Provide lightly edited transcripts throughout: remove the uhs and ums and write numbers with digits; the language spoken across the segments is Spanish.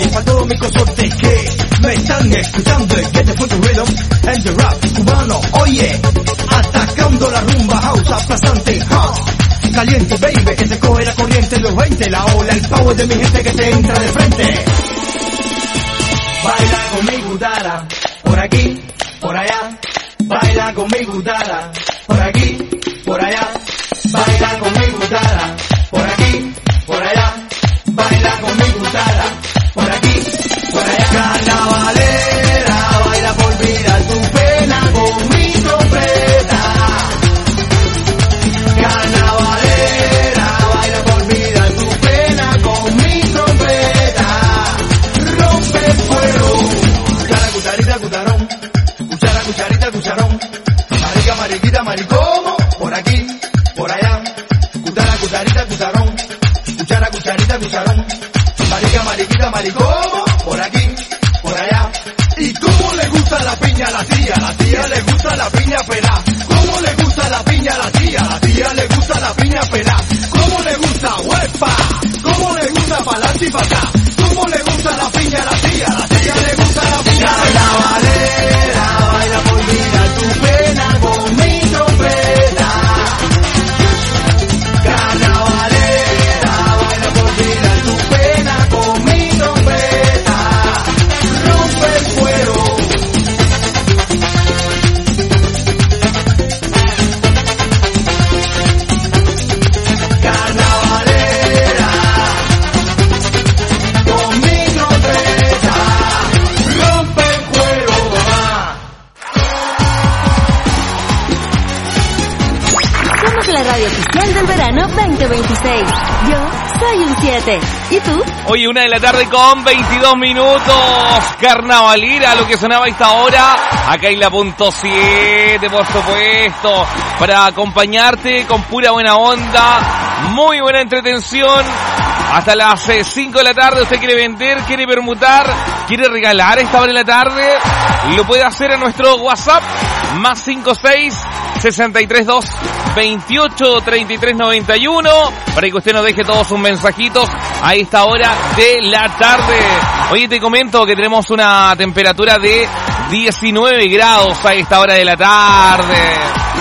Oye, para todos mis consortes que me están escuchando, es que te fue tu rhythm and the rap cubano. Oye, atacando la rumba house aplastante, caliente, baby, que te coge la corriente de los 20, la ola, el power de mi gente que te entra de frente. Baila con mi gutara, por aquí, por allá. Baila con mi gutara, por aquí, por allá. Baila con mi gutara, por aquí, por allá. Baila con mi gutara, por aquí, por allá. Carnavalera, baila por olvidar tu pena con mi trompeta. Carnavalera, baila por olvidar tu pena con mi trompeta. Rompe el fuego. Cuchara, cucharita, cucharón. Cuchara, cucharita, cucharón. Marica, mariquita, maricomo. Por aquí, por allá. Cuchara, cucharita, cucharón. Cuchara, cucharita, cucharón. Marica, mariquita, maricomo. Por aquí, por allá. ¿Y cómo le gusta la piña a la tía? La tía le gusta la piña pelá. ¿Cómo le gusta la piña a la tía? La tía le gusta la piña pelá. ¿Cómo le gusta? ¡Huepa! ¿Cómo le gusta pa'lante y pa' acá? ¿Cómo le gusta la piña a la tía? La tía le gusta la piña. Carnavalera, baila por olvidar tu pena con mi trompeta. Carnavalera, baila por olvidar tu pena con mi trompeta. Rompe el fuego. Carnavalera, con mi trompeta. Rompe el fuego, mamá. Somos la radio oficial del verano 2026. Yo soy un 7. ¿Y tú? Hoy 1 de la tarde con 22 minutos. Carnavalera, lo que sonaba a esta hora. Acá en la punto 7, por supuesto. Para acompañarte con pura buena onda. Muy buena entretención. Hasta las 5 de la tarde. Usted quiere vender, quiere permutar, quiere regalar a esta hora de la tarde. Lo puede hacer a nuestro WhatsApp. Más 56 632 28 33 91. Para que usted nos deje todos sus mensajitos a esta hora de la tarde. Oye, te comento que tenemos una temperatura de 19 grados a esta hora de la tarde.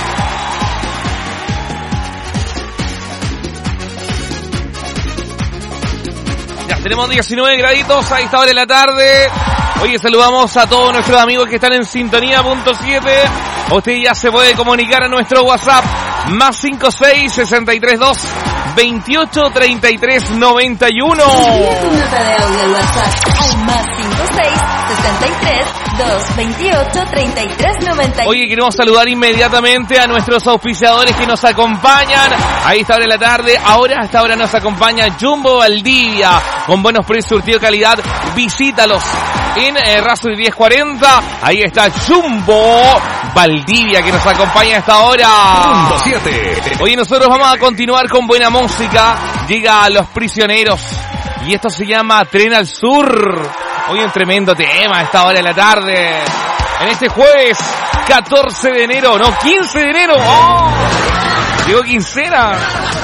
Ya tenemos 19 graditos a esta hora de la tarde. Oye, saludamos a todos nuestros amigos que están en sintonía punto 7. Usted ya se puede comunicar a nuestro WhatsApp. Más 56 632 28 33 91. Envía tu nota de audio al WhatsApp al más 56 63 228 33 91. Oye, queremos saludar inmediatamente a nuestros auspiciadores que nos acompañan a esta hora de la tarde. Ahora, hasta ahora nos acompaña Jumbo Valdivia, con buenos precios, surtido de calidad. Visítalos en Razo 1040. Ahí está Jumbo Valdivia, que nos acompaña a esta hora. Punto 7. Oye, nosotros vamos a continuar con buena música. Llega a Los Prisioneros y esto se llama Tren al Sur. Hoy un tremendo tema a esta hora de la tarde. En este jueves 14 de enero, no, 15 de enero. ¡Oh! Llegó quincena.